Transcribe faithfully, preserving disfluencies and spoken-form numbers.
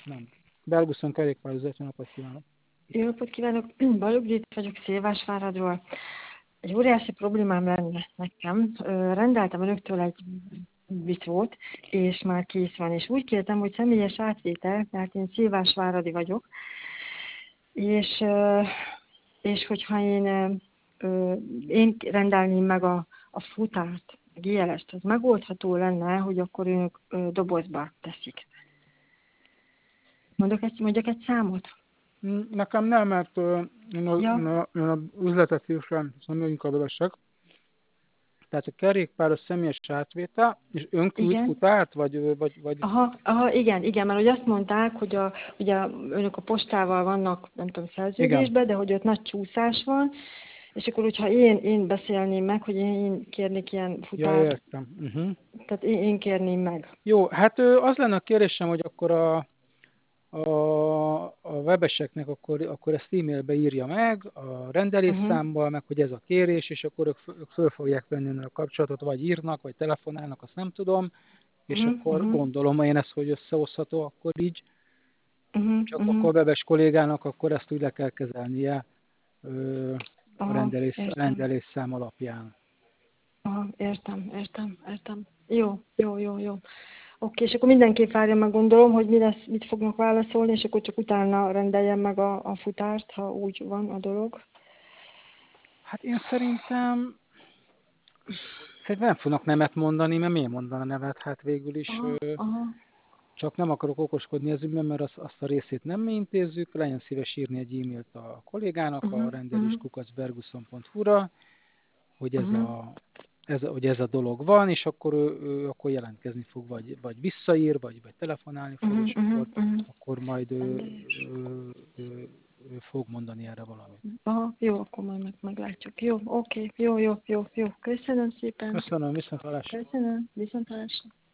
Nem. Belguszon kerékpározás, jó napot kívánok! Jó napot kívánok! Balogh Judit vagyok Szilvásváradról. Egy óriási problémám lenne nekem. Ö, Rendeltem önöktől egy vitót, és már kész van. És úgy kértem, hogy személyes átvétel, mert én szilvásváradi vagyok, és, ö, és hogyha én, ö, én rendelném meg a, a futárt, a gé el est, az megoldható lenne, hogy akkor önök ö, dobozba teszik. Mondok egy, mondjak egy számot? Nekem nem, mert uh, én, a, én, Ja. a, én a üzletet hívsam, nem vagyunk a bevesek. Tehát a kerékpáros személyes átvétel, és ön küld Igen. futárt, vagy, vagy, vagy... Aha, aha, igen, igen, mert hogy azt mondták, hogy a, ugye önök a postával vannak, nem tudom, Igen. szerződésben, de hogy ott nagy csúszás van, és akkor, hogyha én, én beszélném meg, hogy én, én kérnék ilyen Ja, futárt, értem. Uh-huh. tehát én, én kérném meg. Jó, hát ö, az lenne a kérésem, hogy akkor a, a, a webeseknek akkor, akkor ezt e-mailbe írja meg, a Uh-huh, rendelésszámmal, meg hogy ez a kérés, és akkor ők, f- ők föl fogják venni a kapcsolatot, vagy írnak, vagy telefonálnak, azt nem tudom, és uh-huh, akkor uh-huh, gondolom én ezt, hogy összehozható akkor így, uh-huh, csak uh-huh. akkor a webes kollégának akkor ezt úgy le kell kezelnie ö, a Aha, rendelés, a értem. rendelésszám alapján. Aha, értem, értem, értem. Jó, jó, jó, jó. Oké, és akkor mindenképp várja meg, gondolom, hogy mi lesz, mit fognak válaszolni, és akkor csak utána rendeljem meg a, a futárt, ha úgy van a dolog. Hát én szerintem, szerintem nem fognak nemet mondani, mert miért mondana nemet? Hát végül is Aha, ö, aha. csak nem akarok okoskodni az ügyben, mert azt, azt a részét nem mi intézzük, legyen szíves írni egy e-mailt a kollégának, a Uh-huh, uh-huh, rendelés-berguszon pont hu-ra, hogy ez uh-huh, a, ez, a- hogy ez a dolog van, és akkor ő, ő akkor jelentkezni fog, vagy, vagy visszaír, vagy, vagy telefonálni fog, uh-huh, és uh-huh, akkor, uh-huh. akkor majd ő, Rendelés. ő, ő, ő fog mondani erre valamit. Aha, jó, akkor majd meg, meglátjuk. Jó, oké, jó, jó, jó, jó. Köszönöm szépen. Köszönöm, viszontlátásra! Köszönöm, viszontlátásra.